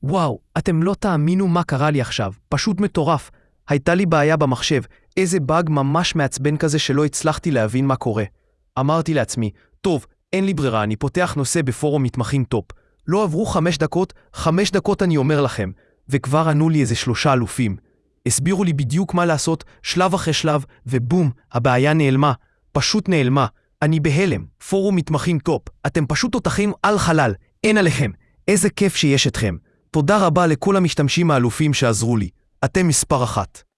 וואו, אתם לא תאמינו מה קרה לי עכשיו, פשוט מטורף. הייתה לי בעיה במחשב, איזה באג ממש מעצבן כזה שלא הצלחתי להבין מה קורה. אמרתי לעצמי, טוב, אין לי ברירה, אני פותח נושא בפורום מתמחים טופ. לא עברו 5 דקות, 5 דקות אני אומר לכם, וכבר ענו לי איזה 3 אלופים. הסבירו לי בדיוק מה לעשות, שלב אחרי שלב, ובום, הבעיה נעלמה. פשוט נעלמה. אני בהלם, פורום מתמחים טופ. אתם פשוט תותחים על חלל, אין עליכם. איזה כיף שיש אתכם. תודה רבה לכל המשתמשים האלופים שעזרו לי. אתם מספר 1.